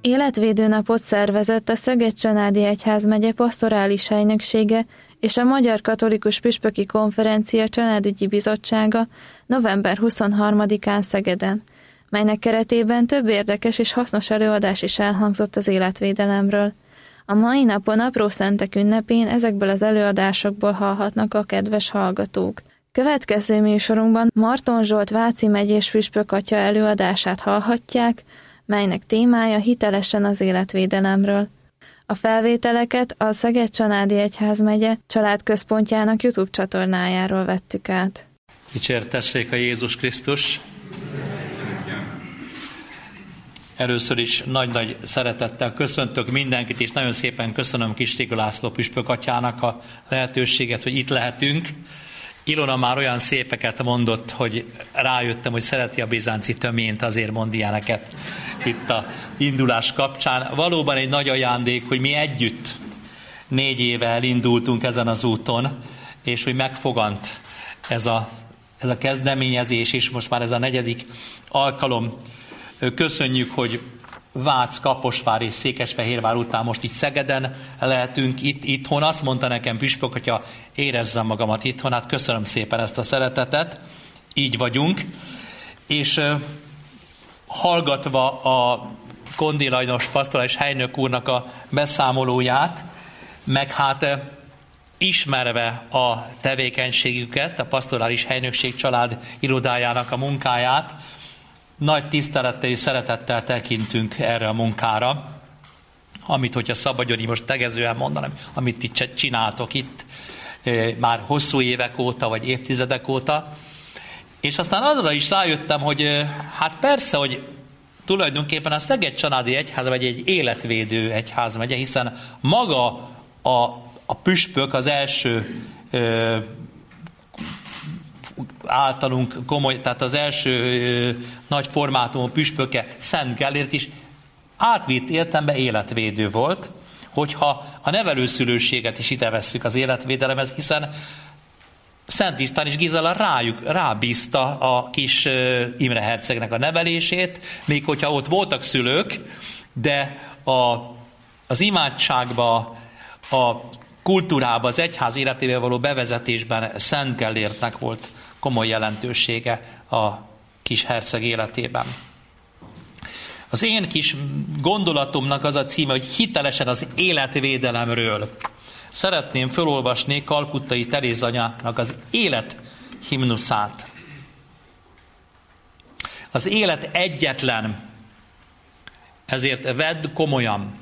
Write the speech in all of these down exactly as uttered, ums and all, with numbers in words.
Életvédő napot szervezett a Szeged-Csanádi Egyházmegye Pastorális Helynöksége és a Magyar Katolikus Püspöki Konferencia Családügyi Bizottsága november huszonharmadikán Szegeden, melynek keretében több érdekes és hasznos előadás is elhangzott az életvédelemről. A mai napon Apró Szentek ünnepén ezekből az előadásokból hallhatnak a kedves hallgatók. Következő műsorunkban Marton Zsolt Váci megyés püspökatya előadását hallhatják, melynek témája hitelesen az életvédelemről. A felvételeket a Szeged-Csanádi Egyházmegye családközpontjának YouTube csatornájáról vettük át. Dicsértessék a Jézus Krisztus! Először is nagy-nagy szeretettel köszöntök mindenkit, és nagyon szépen köszönöm Kistéga László püspökatyának a lehetőséget, hogy itt lehetünk. Ilona már olyan szépeket mondott, hogy rájöttem, hogy szereti a bizánci töményt, azért mond ilyeneket itt a indulás kapcsán. Valóban egy nagy ajándék, hogy mi együtt négy éve elindultunk ezen az úton, és hogy megfogant ez a, ez a kezdeményezés, és most már ez a negyedik alkalom. Köszönjük, hogy Vác, Kaposvár és Székesfehérvár után most itt Szegeden lehetünk itt, itthon. Azt mondta nekem püspök, hogyha érezzem magamat itthon, hát köszönöm szépen ezt a szeretetet, így vagyunk. És uh, hallgatva a Kondi Lajnos pastorális helynök úrnak a beszámolóját, meg hát uh, ismerve a tevékenységüket, a pastorális helynökség család irodájának a munkáját, nagy tisztelettel és szeretettel tekintünk erre a munkára, amit, hogyha szabad, hogy most tegezően mondanám, amit itt csináltok itt e, már hosszú évek óta, vagy évtizedek óta. És aztán azra is rájöttem, hogy e, hát persze, hogy tulajdonképpen a Szeged-Csanádi Egyház vagy egy életvédő egyházmegye, hiszen maga a, a püspök az első e, általunk komoly, tehát az első ö, nagy formátumú püspöke, Szent Gellért is átvitt értelemben életvédő volt, hogyha a nevelőszülőséget is ide vesszük az életvédelemhez, hiszen Szent István és Gizela rájuk, rábízta a kis ö, Imre hercegnek a nevelését, még hogyha ott voltak szülők, de a, az imádságba, a kultúrába, az egyház életével való bevezetésben Szent Gellértnek volt komoly jelentősége a kis herceg életében. Az én kis gondolatomnak az a címe, hogy hitelesen az életvédelemről. Szeretném felolvasni Kalkuttai Terézanyának az élet himnuszát. Az élet egyetlen, ezért vedd komolyan.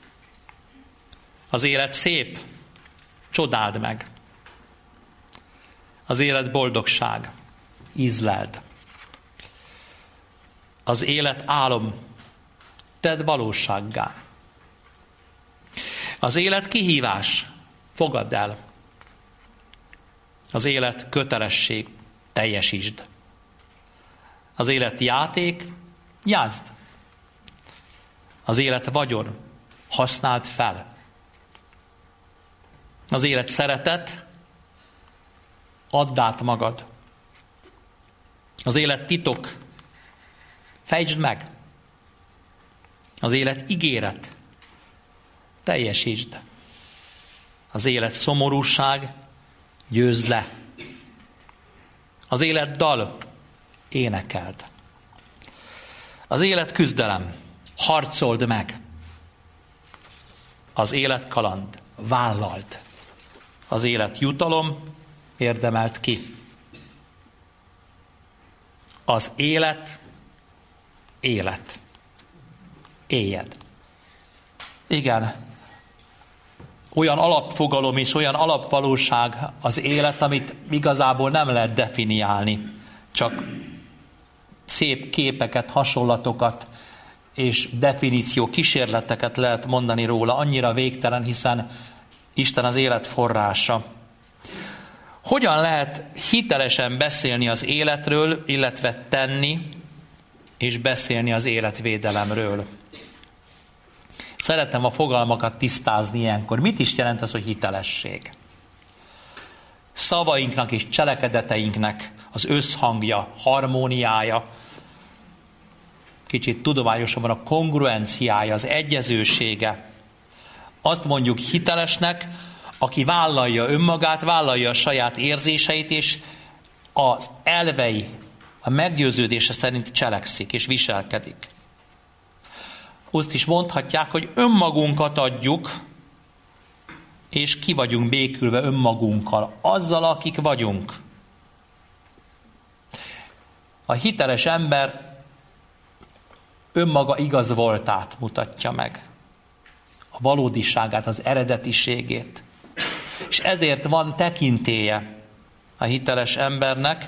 Az élet szép, csodáld meg. Az élet boldogság, ízleld. Az élet álom, tedd valósággá. Az élet kihívás, fogadd el. Az élet kötelesség, teljesítsd. Az élet játék, játszd. Az élet vagyon, használd fel. Az élet szeretet, add át magad. Az élet titok, fejtsd meg. Az élet ígéret, teljesítsd. Az élet szomorúság, győzd le. Az élet dal, énekeld. Az élet küzdelem, harcold meg. Az élet kaland, vállald. Az élet jutalom, érdemelt ki. Az élet, élet. Éljed. Igen, olyan alapfogalom és olyan alapvalóság az élet, amit igazából nem lehet definiálni. Csak szép képeket, hasonlatokat és definíció kísérleteket lehet mondani róla. Annyira végtelen, hiszen Isten az élet forrása. Hogyan lehet hitelesen beszélni az életről, illetve tenni és beszélni az életvédelemről? Szeretem a fogalmakat tisztázni ilyenkor. Mit is jelent az, hogy hitelesség? Szavainknak és cselekedeteinknek az összhangja, harmóniája, kicsit tudományosabban a kongruenciája, az egyezősége. Azt mondjuk hitelesnek, aki vállalja önmagát, vállalja a saját érzéseit, és az elvei, a meggyőződése szerint cselekszik és viselkedik. Azt is mondhatják, hogy önmagunkat adjuk, és ki vagyunk békülve önmagunkkal, azzal, akik vagyunk. A hiteles ember önmaga igaz voltát mutatja meg. A valódiságát, az eredetiségét. És ezért van tekintélye a hiteles embernek.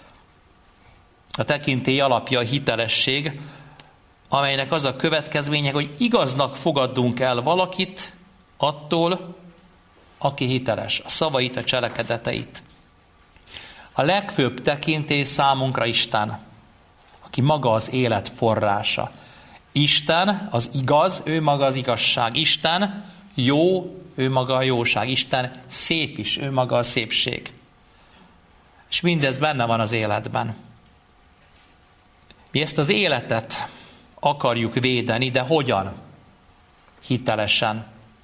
A tekintély alapja a hitelesség, amelynek az a következménye, hogy igaznak fogadunk el valakit attól, aki hiteles, a szavait, a cselekedeteit. A legfőbb tekintély számunkra Isten, aki maga az élet forrása. Isten az igaz, ő maga az igazság. Isten jó, ő maga a jóság. Isten szép is, ő maga a szépség. És mindez benne van az életben. Mi ezt az életet akarjuk védeni, de hogyan? Hitelesen.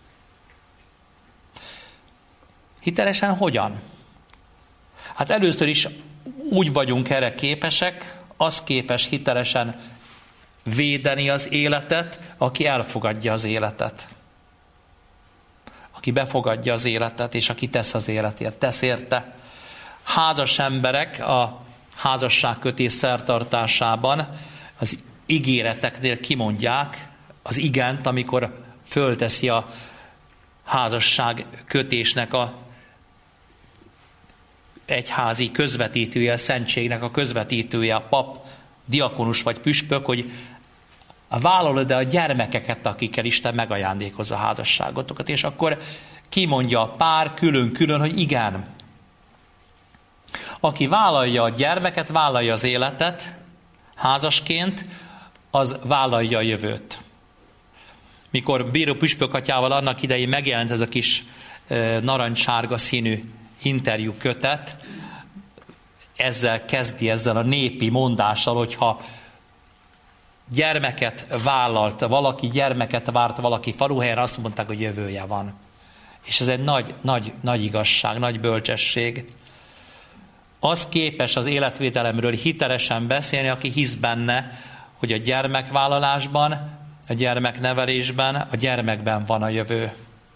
Hitelesen hogyan? Hát először is úgy vagyunk erre képesek, az képes hitelesen védeni az életet, aki elfogadja az életet. Aki befogadja az életet, és aki tesz az életért, tesz érte. Házas emberek a házasságkötés szertartásában az ígéreteknél kimondják az igent, amikor fölteszi a házasságkötésnek a egyházi közvetítője, a szentségnek a közvetítője, a pap, diakonus vagy püspök, hogy vállalod-e a gyermekeket, akikkel Isten megajándékozza a házasságotokat, és akkor kimondja a pár külön-külön, hogy igen. Aki vállalja a gyermeket, vállalja az életet házasként, az vállalja a jövőt. Mikor bíró püspökatyával annak idején megjelent ez a kis narancssárga színű interjú kötet, ezzel kezdi, ezzel a népi mondással, hogyha gyermeket vállalt, valaki gyermeket várt valaki faluhelyen, azt mondták, hogy jövője van. És ez egy nagy, nagy, nagy igazság, nagy bölcsesség. Az képes az életvédelemről hitelesen beszélni, aki hisz benne, hogy a gyermekvállalásban, a gyermeknevelésben, a gyermekben van a jövő.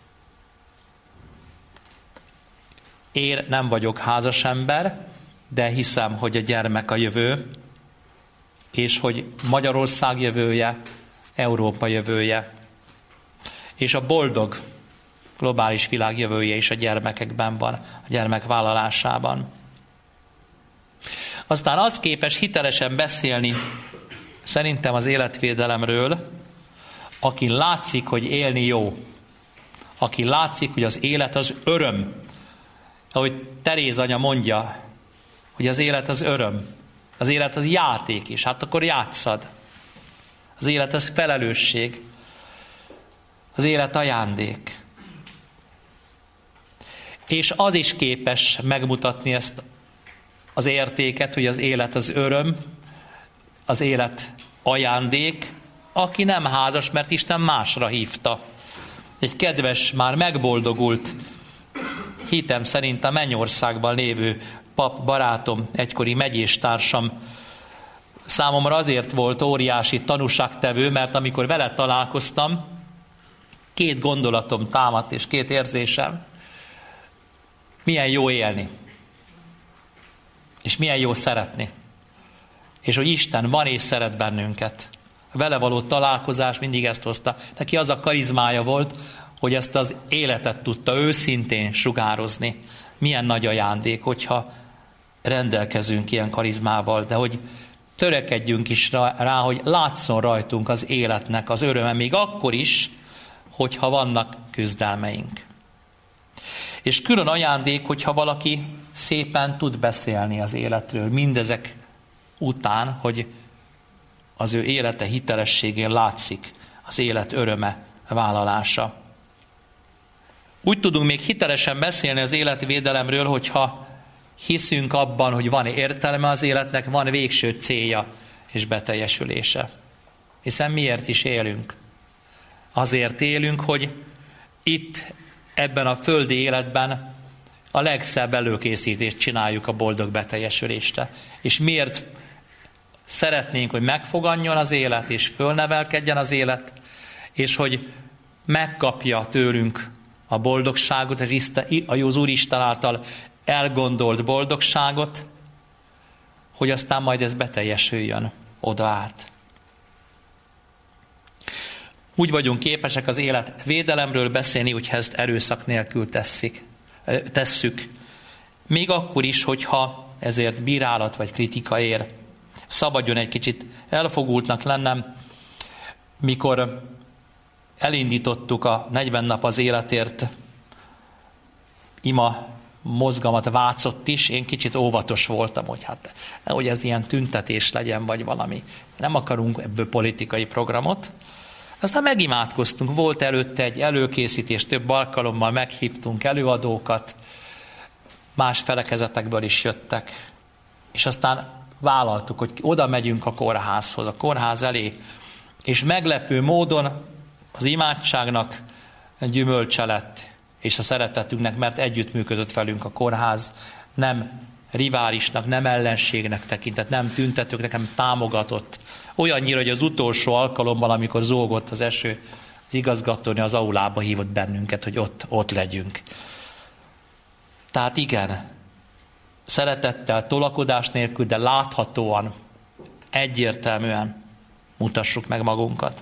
Én nem vagyok házas ember, de hiszem, hogy a gyermek a jövő, és hogy Magyarország jövője, Európa jövője, és a boldog globális világ jövője is a gyermekekben van, a gyermek vállalásában. Aztán az képes hitelesen beszélni szerintem az életvédelemről, aki látszik, hogy élni jó, aki látszik, hogy az élet az öröm. Ahogy Teréz anya mondja, hogy az élet az öröm, az élet az játék is, hát akkor játsszad. Az élet az felelősség, az élet ajándék. És az is képes megmutatni ezt az értéket, hogy az élet az öröm, az élet ajándék, aki nem házas, mert Isten másra hívta. Egy kedves, már megboldogult, hitem szerint a Mennyországban lévő pap barátom, egykori megyéstársam számomra azért volt óriási tanúságtevő, mert amikor vele találkoztam, két gondolatom támadt és két érzésem. Milyen jó élni, és milyen jó szeretni. És hogy Isten van és szeret bennünket. A vele való találkozás mindig ezt hozta. Neki az a karizmája volt, hogy ezt az életet tudta őszintén sugározni. Milyen nagy ajándék, hogyha rendelkezünk ilyen karizmával, de hogy törekedjünk is rá, hogy látszon rajtunk az életnek az öröme, még akkor is, hogyha vannak küzdelmeink. És külön ajándék, hogyha valaki szépen tud beszélni az életről, mindezek után, hogy az ő élete hitelességén látszik az élet öröme vállalása. Úgy tudunk még hitelesen beszélni az életvédelemről, hogyha hiszünk abban, hogy van értelme az életnek, van végső célja és beteljesülése. Hiszen miért is élünk? Azért élünk, hogy itt, ebben a földi életben a legszebb előkészítést csináljuk a boldog beteljesülésre. És miért szeretnénk, hogy megfoganjon az élet, és fölnevelkedjen az élet, és hogy megkapja tőlünk a boldogságot, az Úristen által elgondolt boldogságot, hogy aztán majd ez beteljesüljön oda át. Úgy vagyunk képesek az élet védelemről beszélni, hogyha ezt erőszak nélkül teszik, tesszük. Még akkor is, hogyha ezért bírálat vagy kritika ér. Szabadjon egy kicsit elfogultnak lennem, mikor elindítottuk a negyven nap az életért ima mozgalmat, Vácott is, én kicsit óvatos voltam, hogy hát hogy ez ilyen tüntetés legyen, vagy valami. Nem akarunk ebből politikai programot. Aztán megimádkoztunk, volt előtte egy előkészítés, több alkalommal meghívtunk előadókat, más felekezetekből is jöttek, és aztán vállaltuk, hogy oda megyünk a kórházhoz, a kórház elé, és meglepő módon az imádságnak gyümölcse lett, és a szeretetünknek, mert együttműködött velünk a kórház, nem riválisnak, nem ellenségnek tekintett, nem tüntetőknek, nem támogatott. Olyannyira, hogy az utolsó alkalommal, amikor zúgott az eső, az igazgatónő az aulába hívott bennünket, hogy ott, ott legyünk. Tehát igen, szeretettel, tolakodás nélkül, de láthatóan, egyértelműen mutassuk meg magunkat.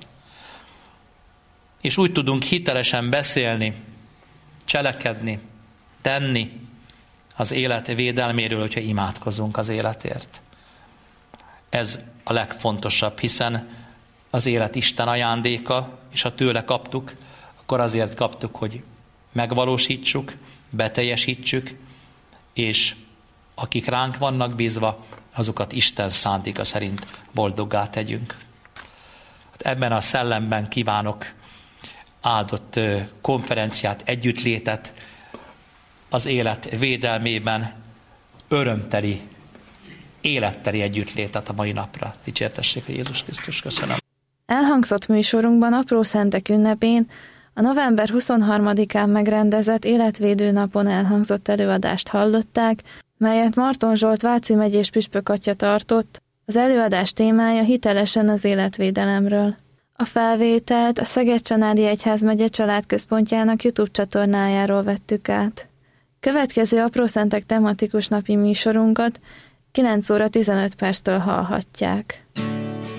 És úgy tudunk hitelesen beszélni, cselekedni, tenni az élet védelméről, hogyha imádkozunk az életért. Ez a legfontosabb, hiszen az élet Isten ajándéka, és ha tőle kaptuk, akkor azért kaptuk, hogy megvalósítsuk, beteljesítsük, és akik ránk vannak bízva, azokat Isten szándéka szerint boldoggá tegyünk. Ebben a szellemben kívánok áldott konferenciát, együttlétet az élet védelmében, örömteli, életteli együttlétet a mai napra. Dicsértessék a Jézus Krisztus. Köszönöm. Elhangzott műsorunkban Apró Szentek ünnepén a november huszonharmadikán megrendezett életvédő napon elhangzott előadást hallották, melyet Marton Zsolt Váci megyés püspökatya tartott. Az előadás témája hitelesen az életvédelemről. A felvételt a Szeged-Csanádi Egyházmegye családközpontjának YouTube csatornájáról vettük át. Következő Apró Szentek tematikus napi műsorunkat kilenc óra tizenöt perctől hallhatják.